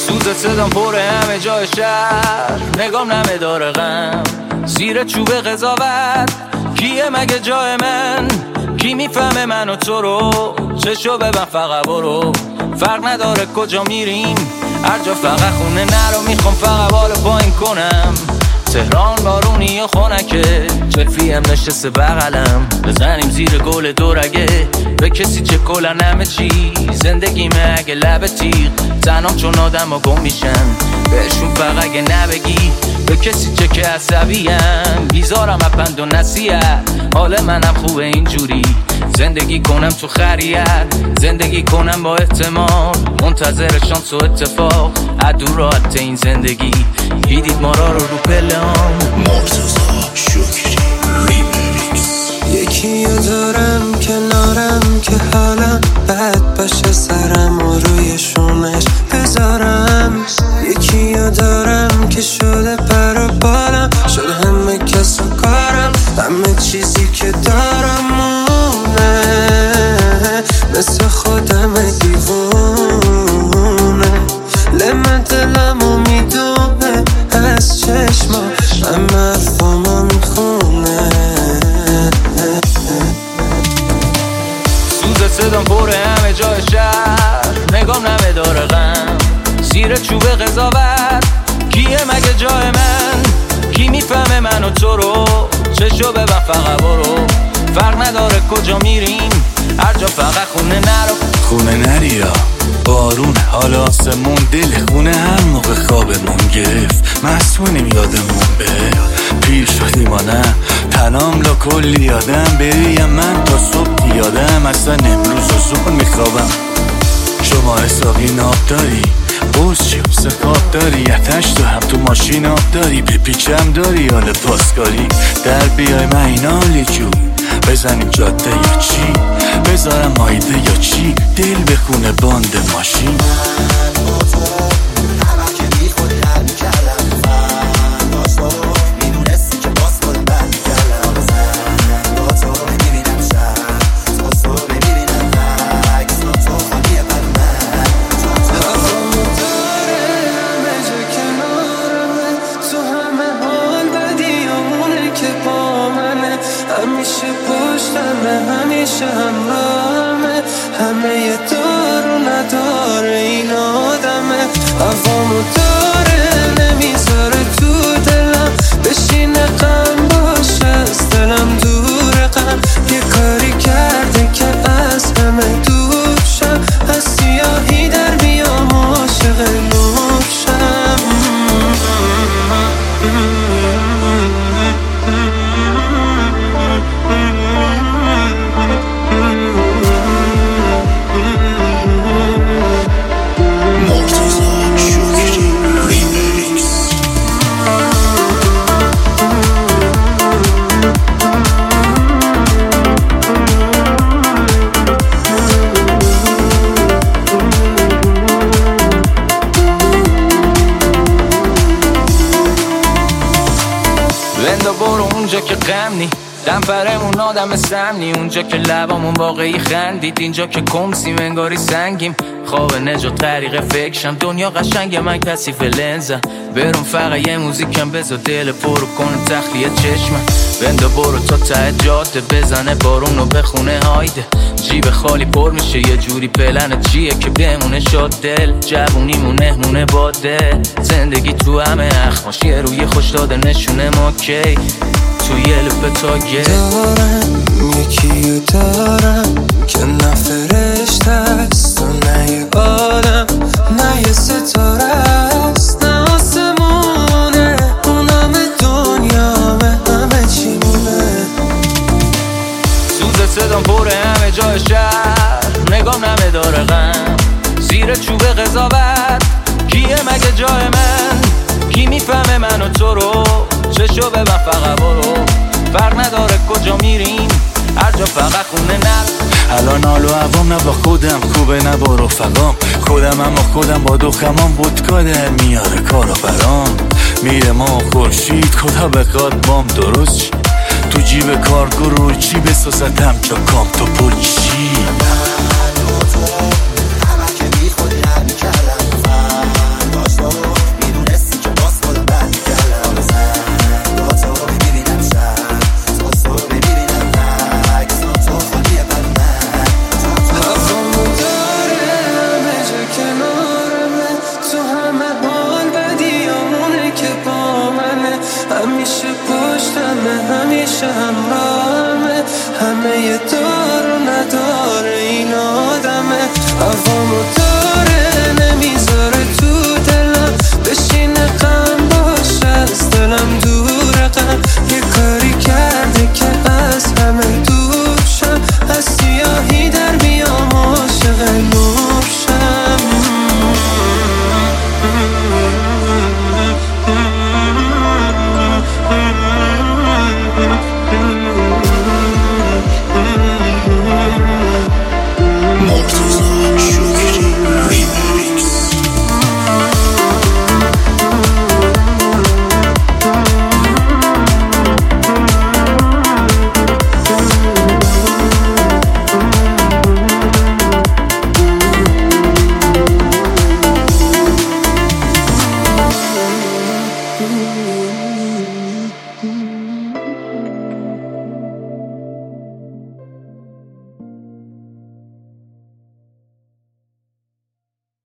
سوز صدام پر همه جای شهر، نگام نمه داره غم زیر چوب قضاوت. کیه مگه جای من؟ کی میفهمه من و تو رو؟ چشو ببن فقط برو، فرق نداره کجا میریم، هر جا فقط خونه نرو. میخوام فقط بالا پایین کنم، تهران بارونی و خونکه، چلفی هم نشسته بغلم، بزنیم زیر گل دورگه. به کسی چه کلن همه چی، زندگیمه اگه لب تیغ، تنام چون آدم ها گم میشن، بهشون فقط اگه نبگی. به کسی چه که عصبیم، بیزارم اپند و نصیحت، حال منم خوبه اینجوری، زندگی کنم تو خریت، زندگی کنم با احتمال، منتظر شانس و اتفاق، عدو راحت این زندگی. دیدید ما را رو پله هم مرتضی شکری ریمیکس. یکی دارم کنارم که حالم بد باشه، سرم و روی شونش بذارم. یکی دارم که شده پر و بالم، شده همه کس و کارم، همه چیزی که دارم مونه، مثل خودم دیوونه. لمن دلمو میدونه از چشما، همه حرفامو میخونه. سوز صدام پر همه جای شهر، نگام نمه داره غم زیر چوب قضاوت. کیه مگه جای من؟ کی میفهمه من و تو رو؟ چشو ببن فقط برو، فرق نداره کجا میریم، هر جا فقط خونه نرو. خونه نریا بارون، حال آسمون، دل خونه هر موقع خوابمون گرفت، مسئولیم یادمون به پیر شدیم و نه تنام لا کلی یادم، بریم من تا صبح یادم، اصلا امروز و زون میخوابم. شما حسابی ناب داری، بوز چی سکاب داری، اتش تو هم تو ماشین آب داری، بپیچم داری حال پاسکاری، در بیای من اینالی جون، بزنیم جاده یا چی، بذارم مایده یا چی، دل بخونه باند ماشین. همیشه پشتمه، همیشه همراهمه، همه یه دار و نداره این آدمه. هوامو داره نمیذاره تو دلم بشینه، غم باشه از دلم دور، غم یه کاری کرده که از همه دور شم، از سیاهی در بیام عاشق نور شم. بندا برو اونجا که غم نی، دمپرمون آدم سمنی، اونجا که لبامون واقعی خندید، اینجا که کمسیم انگاری سنگیم، خواب نجات طریق فکرشم، دنیا قشنگ من کثیف لنزم، برون فقط یه موزیکم بذار دل پرو کنه تخلیه چشمم. بندا برو تا ته جاده، بزنه بارونو بخونه هایده، جیب خالی پر میشه یه جوری، پلن چیه که بمونه شاد دل، جوونیمونه مونه باده، زندگی تو همه اخماش یه روی خوش داده نشونه ما کی توی لپ تاگه. دارم یکی دارم که نه فرشته است و نه یه آدم، نه یه ستاره است نه آسمونه، اون همه دنیامه، همه چی مونه. سوز صدام پر همه جای شهر، نگام نمه داره غم زیر چوب قضاوت. کیه مگه جای من؟ کی میفهمه من و تو رو؟ چشو ببن فقط برو، فرق نداره کجا میریم، هر جا فقط خونه نرو. الان حال و هوام نه با خودم خوبه نه با رفقام، خودم اما خودم با دو خمان بودکا در میاره کارو برام، میره ما خورشید خدا بخواد بام درست شی، تو جیب کارگو رو چی بسازتم چا کام تو پل چی. همیشه همراهمه. همه